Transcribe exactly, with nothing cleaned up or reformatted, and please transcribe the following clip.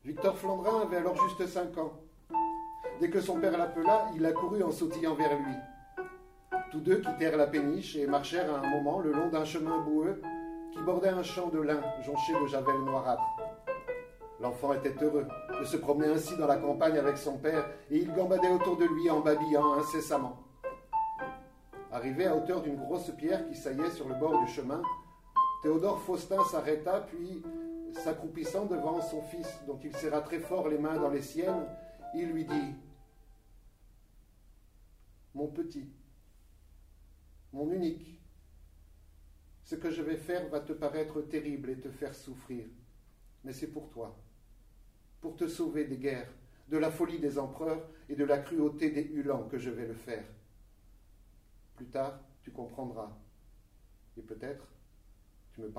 Victor Flandrin avait alors juste cinq ans. Dès que son père l'appela, il accourut en sautillant vers lui. Tous deux quittèrent la péniche et marchèrent à un moment le long d'un chemin boueux qui bordait un champ de lin jonché de javelle noirâtre. L'enfant était heureux de se promener ainsi dans la campagne avec son père et il gambadait autour de lui en babillant incessamment. Arrivé à hauteur d'une grosse pierre qui saillait sur le bord du chemin, Théodore Faustin s'arrêta, puis, s'accroupissant devant son fils, dont il serra très fort les mains dans les siennes, il lui dit « Mon petit, mon unique, ce que je vais faire va te paraître terrible et te faire souffrir, mais c'est pour toi, pour te sauver des guerres, de la folie des empereurs et de la cruauté des Hulans que je vais le faire. Plus tard, tu comprendras, et peut-être tu me pardonneras. »